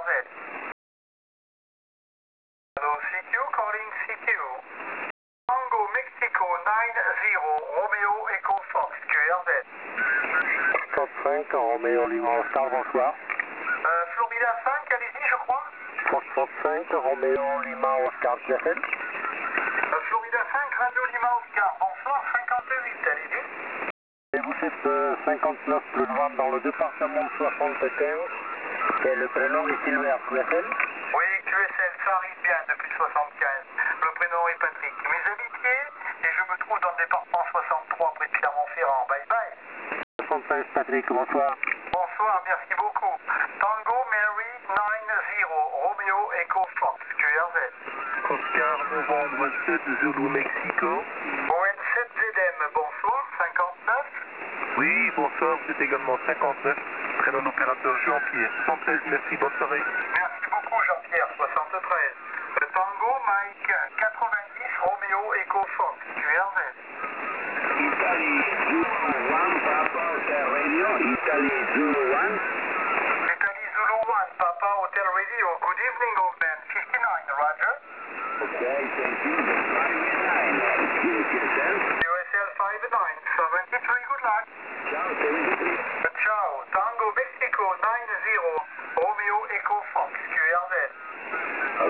QRZ. Hello, CQ, calling CQ. Tango Mexico 90, Romeo Echo Fox, QRZ. 65, Romeo Lima Oscar, bonsoir. Florida 5, allez-y, je crois. 65, Romeo Lima Oscar, QFL. Florida 5, Radio Lima Oscar, bonsoir, 58, allez-y. Et vous êtes 59 plus loin dans le département 75. Et le prénom est Silver, QFL. Oui, QSL, ça arrive bien depuis 75. Le prénom est Patrick. Mes amitiés, et je me trouve dans le département 63 près de Clermont-Ferrand. Bye bye. 76, Patrick, bonsoir. Bonsoir, merci beaucoup. Tango Mary 90, Romeo Echo Fox, QRZ. Oscar, Novembre 7, Zulu, Mexico. ON7ZM, bonsoir, 59. Oui, bonsoir, c'est également 59. Prénom opérateur Jean-Pierre, 113, merci, bonne soirée. Merci beaucoup Jean-Pierre, 73. Tango Mike 90, Romeo Echo Fox, QRZ. Italy 01, Papa Hotel Radio, Italy 01. Italy Zulu 1, Papa Hotel Radio. Good evening, old man. 59, Roger. Okay, thank you. 59. QSL. USL 59, 73, good luck. Ciao, thank you.